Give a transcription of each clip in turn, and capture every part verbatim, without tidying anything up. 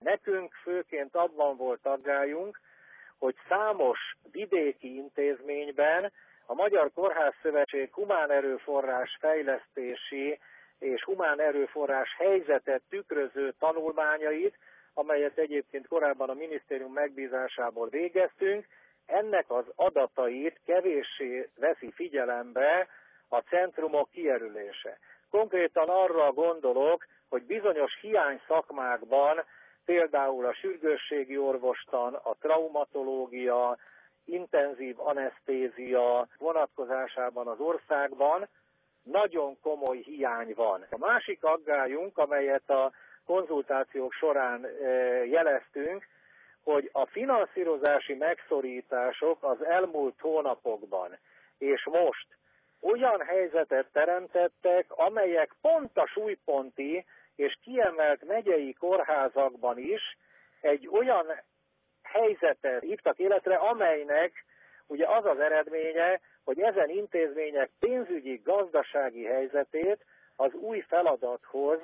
Nekünk főként abban volt aggályunk, hogy számos vidéki intézményben a Magyar Kórházszövetség humán erőforrás fejlesztési és humán erőforrás helyzetet tükröző tanulmányait, amelyet egyébként korábban a minisztérium megbízásából végeztünk, ennek az adatait kevéssé veszi figyelembe a centrumok kijelölése. Konkrétan arra gondolok, hogy bizonyos hiány szakmákban, például a sürgősségi orvostan, a traumatológia, intenzív anesztézia vonatkozásában az országban nagyon komoly hiány van. A másik aggályunk, amelyet a konzultációk során jeleztünk, hogy a finanszírozási megszorítások az elmúlt hónapokban és most olyan helyzetet teremtettek, amelyek pont a súlyponti és kiemelt megyei kórházakban is egy olyan helyzetet hívtak életre, amelynek ugye az az eredménye, hogy ezen intézmények pénzügyi, gazdasági helyzetét az új feladathoz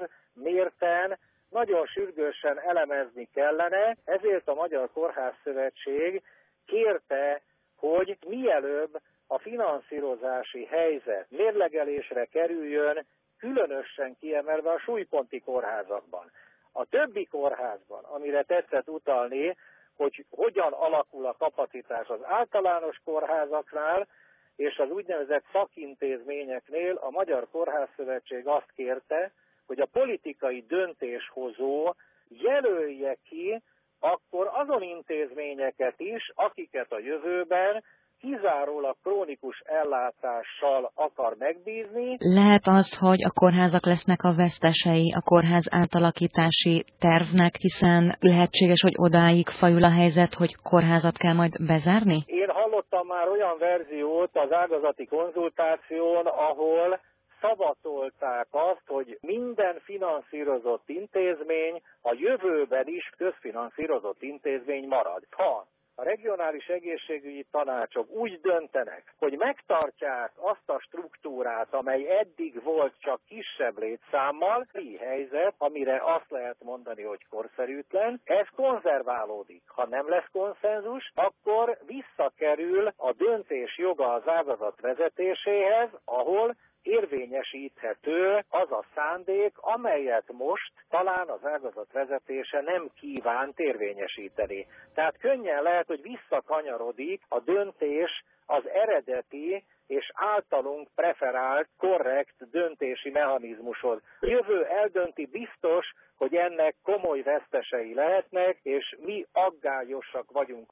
mérten nagyon sürgősen elemezni kellene, ezért a Magyar Kórházszövetség kérte, hogy mielőbb a finanszírozási helyzet mérlegelésre kerüljön, különösen kiemelve a súlyponti kórházakban. A többi kórházban, amire tetszett utalni, hogy hogyan alakul a kapacitás az általános kórházaknál és az úgynevezett szakintézményeknél, a Magyar Kórházszövetség azt kérte, hogy a politikai döntéshozó jelölje ki akkor azon intézményeket is, akiket a jövőben kizárólag krónikus ellátással akar megbízni. Lehet az, hogy a kórházak lesznek a vesztesei a kórház átalakítási tervnek, hiszen lehetséges, hogy odáig fajul a helyzet, hogy kórházat kell majd bezárni? Én hallottam már olyan verziót az ágazati konzultáción, ahol szavatolták azt, hogy minden finanszírozott intézmény a jövőben is közfinanszírozott intézmény marad. Ha a regionális egészségügyi tanácsok úgy döntenek, hogy megtartják azt a struktúrát, amely eddig volt csak kisebb létszámmal, így helyzet, amire azt lehet mondani, hogy korszerűtlen, ez konzerválódik. Ha nem lesz konszenzus, akkor visszakerül a döntés joga az ágazat vezetéséhez, ahol érvényesíthető az a szándék, amelyet most talán az ágazat vezetése nem kívánt érvényesíteni. Tehát könnyen lehet, hogy visszakanyarodik a döntés az eredeti és általunk preferált, korrekt döntési mechanizmushoz. Jövő eldönti biztos, hogy ennek komoly vesztesei lehetnek, és mi aggályosak vagyunk